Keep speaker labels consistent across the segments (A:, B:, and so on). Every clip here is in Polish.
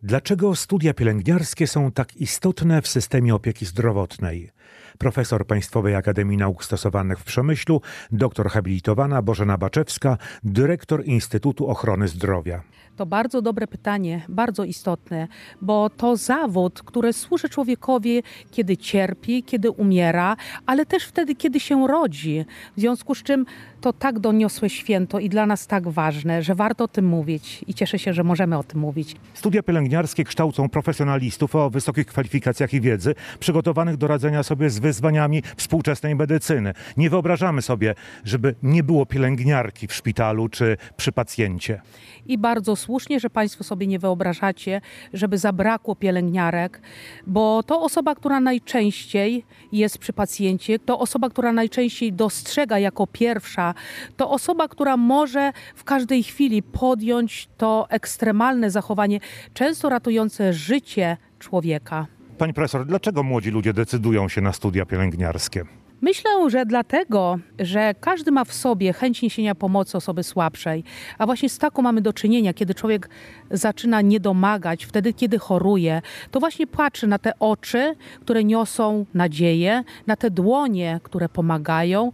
A: Dlaczego studia pielęgniarskie są tak istotne w systemie opieki zdrowotnej? Profesor Państwowej Akademii Nauk Stosowanych w Przemyślu, doktor habilitowana Bożena Baczewska, dyrektor Instytutu Ochrony Zdrowia.
B: To bardzo dobre pytanie, bardzo istotne, bo to zawód, który służy człowiekowi, kiedy cierpi, kiedy umiera, ale też wtedy, kiedy się rodzi. W związku z czym to tak doniosłe święto i dla nas tak ważne, że warto o tym mówić i cieszę się, że możemy o tym mówić.
A: Studia pielęgniarskie kształcą profesjonalistów o wysokich kwalifikacjach i wiedzy, przygotowanych do radzenia sobie z wyzwaniami współczesnej medycyny. Nie wyobrażamy sobie, żeby nie było pielęgniarki w szpitalu czy przy pacjencie.
B: I bardzo słusznie, że Państwo sobie nie wyobrażacie, żeby zabrakło pielęgniarek, bo to osoba, która najczęściej jest przy pacjencie, to osoba, która najczęściej dostrzega jako pierwsza, to osoba, która może w każdej chwili podjąć to ekstremalne zachowanie, często ratujące życie człowieka.
A: Pani profesor, dlaczego młodzi ludzie decydują się na studia pielęgniarskie?
B: Myślę, że dlatego, że każdy ma w sobie chęć niesienia pomocy osoby słabszej, a właśnie z taką mamy do czynienia, kiedy człowiek zaczyna niedomagać, wtedy kiedy choruje, to właśnie patrzy na te oczy, które niosą nadzieję, na te dłonie, które pomagają,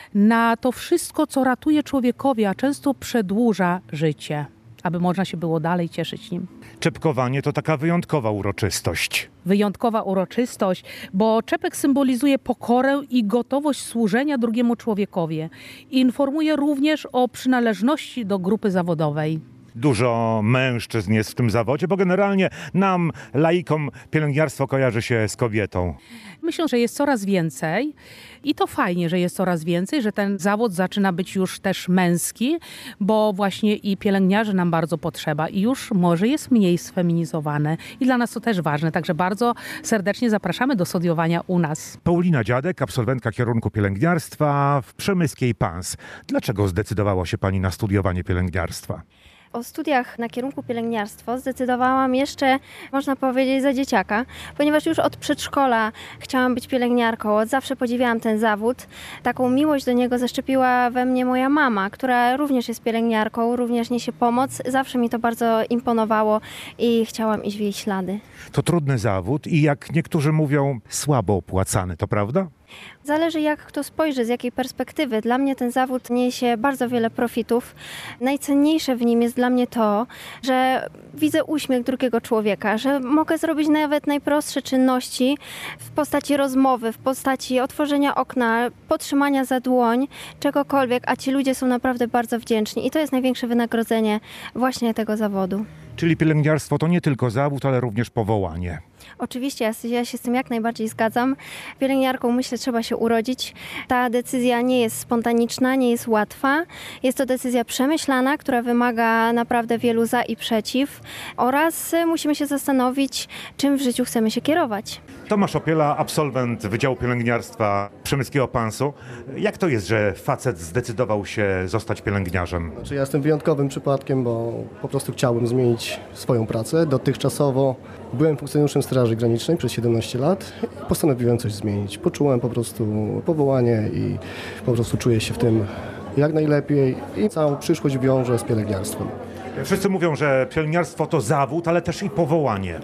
B: na to wszystko, co ratuje człowiekowi, a często przedłuża życie, aby można się było dalej cieszyć nim.
A: Czepkowanie to taka wyjątkowa uroczystość.
B: Wyjątkowa uroczystość, bo czepek symbolizuje pokorę i gotowość służenia drugiemu człowiekowi. Informuje również o przynależności do grupy zawodowej.
A: Dużo mężczyzn jest w tym zawodzie, bo generalnie nam, laikom, pielęgniarstwo kojarzy się z kobietą.
B: Myślę, że jest coraz więcej i to fajnie, że jest coraz więcej, że ten zawód zaczyna być już też męski, bo właśnie i pielęgniarzy nam bardzo potrzeba i już może jest mniej sfeminizowane i dla nas to też ważne, także bardzo serdecznie zapraszamy do studiowania u nas.
A: Paulina Dziadek, absolwentka kierunku pielęgniarstwa w Przemyskiej PANS. Dlaczego zdecydowała się pani na studiowanie pielęgniarstwa?
C: O studiach na kierunku pielęgniarstwo zdecydowałam jeszcze, można powiedzieć, za dzieciaka, ponieważ już od przedszkola chciałam być pielęgniarką, od zawsze podziwiałam ten zawód. Taką miłość do niego zaszczepiła we mnie moja mama, która również jest pielęgniarką, również niesie pomoc. Zawsze mi to bardzo imponowało i chciałam iść w jej ślady.
A: To trudny zawód i jak niektórzy mówią, słabo opłacany, to prawda?
C: Zależy jak kto spojrzy, z jakiej perspektywy. Dla mnie ten zawód niesie bardzo wiele profitów. Najcenniejsze w nim jest dla mnie to, że widzę uśmiech drugiego człowieka, że mogę zrobić nawet najprostsze czynności w postaci rozmowy, w postaci otworzenia okna, potrzymania za dłoń, czegokolwiek, a ci ludzie są naprawdę bardzo wdzięczni i to jest największe wynagrodzenie właśnie tego zawodu.
A: Czyli pielęgniarstwo to nie tylko zawód, ale również powołanie.
C: Oczywiście, ja się z tym jak najbardziej zgadzam. Pielęgniarką, myślę, trzeba się urodzić. Ta decyzja nie jest spontaniczna, nie jest łatwa. Jest to decyzja przemyślana, która wymaga naprawdę wielu za i przeciw oraz musimy się zastanowić, czym w życiu chcemy się kierować.
A: Tomasz Opiela, absolwent Wydziału Pielęgniarstwa Przemyskiego PANS-u. Jak to jest, że facet zdecydował się zostać pielęgniarzem?
D: Ja jestem wyjątkowym przypadkiem, bo po prostu chciałbym zmienić swoją pracę. Dotychczasowo byłem funkcjonariuszem Straży Granicznej przez 17 lat i postanowiłem coś zmienić. Poczułem po prostu powołanie i po prostu czuję się w tym jak najlepiej i całą przyszłość wiążę z pielęgniarstwem.
A: Wszyscy mówią, że pielęgniarstwo to zawód, ale też i powołanie.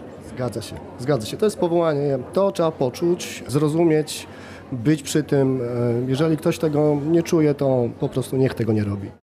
D: Zgadza się. To jest powołanie. To trzeba poczuć, zrozumieć, być przy tym. Jeżeli ktoś tego nie czuje, to po prostu niech tego nie robi.